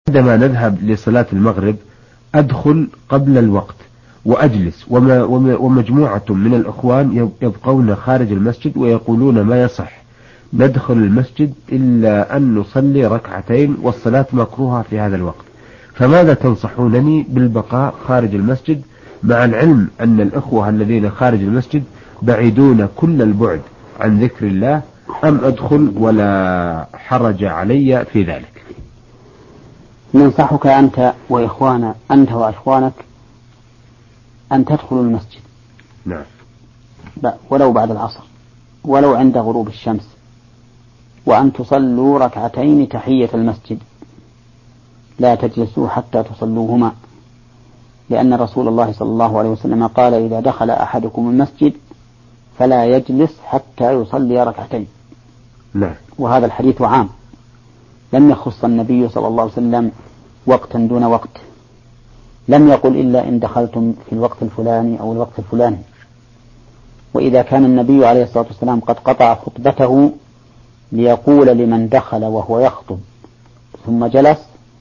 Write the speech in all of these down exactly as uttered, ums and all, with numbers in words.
عندما نذهب لصلاة المغرب أدخل قبل الوقت وأجلس، وما ومجموعة من الأخوان يبقون خارج المسجد ويقولون ما يصح ندخل المسجد إلا أن نصلي ركعتين والصلاة مكروهة في هذا الوقت، فماذا تنصحونني بالبقاء خارج المسجد مع العلم أن الأخوة الذين خارج المسجد بعيدون كل البعد عن ذكر الله، أم أدخل ولا حرج علي في ذلك؟ ننصحك أنت وإخوانا أنت وإخوانك أن تدخلوا المسجد. نعم. ولو بعد العصر ولو عند غروب الشمس، وأن تصلوا ركعتين تحية المسجد، لا تجلسوا حتى تصلوهما، لأن رسول الله صلى الله عليه وسلم قال إذا دخل أحدكم المسجد فلا يجلس حتى يصلي ركعتين. لا. وهذا الحديث عام، لم يخص النبي صلى الله عليه وسلم وقتا دون وقت، لم يقل إلا إن دخلتم في الوقت الفلاني أو الوقت الفلاني. وإذا كان النبي عليه الصلاة والسلام قد قطع خطبته ليقول لمن دخل وهو يخطب ثم جلس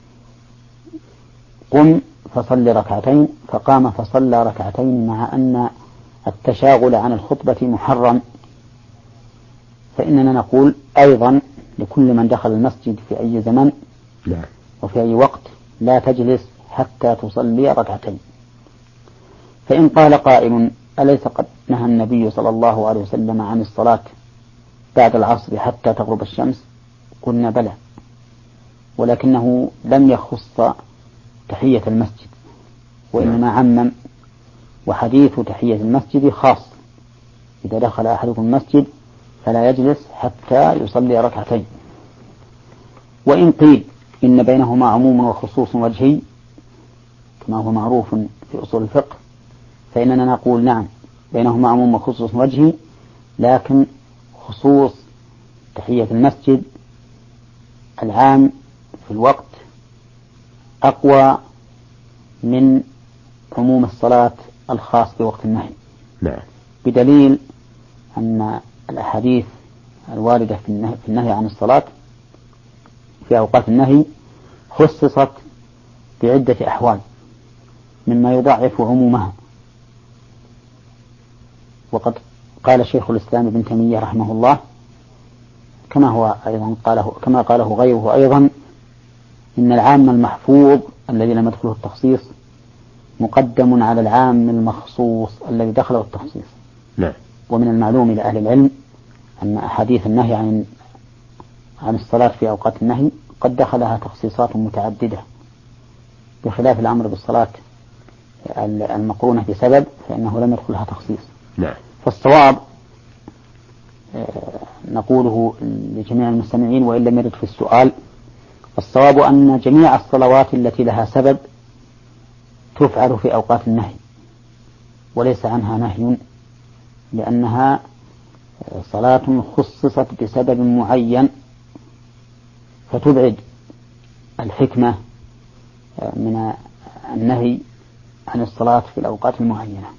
قم فصل ركعتين، فقام فصلى ركعتين مع أن التشاغل عن الخطبة محرم، فإننا نقول أيضا لكل من دخل المسجد في أي زمن لا. وفي أي وقت لا تجلس حتى تصلي ركعتين. فإن قال قائل أليس قد نهى النبي صلى الله عليه وسلم عن الصلاة بعد العصر حتى تغرب الشمس؟ قلنا بلى، ولكنه لم يخص تحية المسجد وإنما عمم، وحديث تحية المسجد خاص، إذا دخل أحدكم المسجد فلا يجلس حتى يصلي ركعتين. وإن قيل إن بينهما عموم وخصوص وجهي كما هو معروف في أصول الفقه، فإننا نقول نعم بينهما عموم وخصوص وجهي، لكن خصوص تحية المسجد العام في الوقت أقوى من عموم الصلاة الخاص بوقت النهي. نعم. بدليل أن الأحاديث الواردة في النهي, في النهي عن الصلاة في أوقات النهي خصصت بعدة أحوال مما يضعف عمومها. وقد قال شيخ الإسلام ابن تيمية رحمه الله كما هو أيضا قاله كما قاله غيره أيضا إن العام المحفوظ الذي لم يدخله التخصيص مقدم على العام المخصوص الذي دخله التخصيص. نعم. ومن المعلوم لأهل العلم أن أحاديث النهي عن عن الصلاة في أوقات النهي قد دخلها تخصيصات متعددة، بخلاف الأمر بالصلاة المقرونة بسبب فإنه لم يدخلها تخصيص. نعم. فالصواب نقوله لجميع المستمعين وإن لم يرد في السؤال، الصواب أن جميع الصلوات التي لها سبب تفعل في أوقات النهي وليس عنها نهي، لأنها صلاة خصصت بسبب معين، فتبعد الحكمة من النهي عن الصلاة في الأوقات المعينة.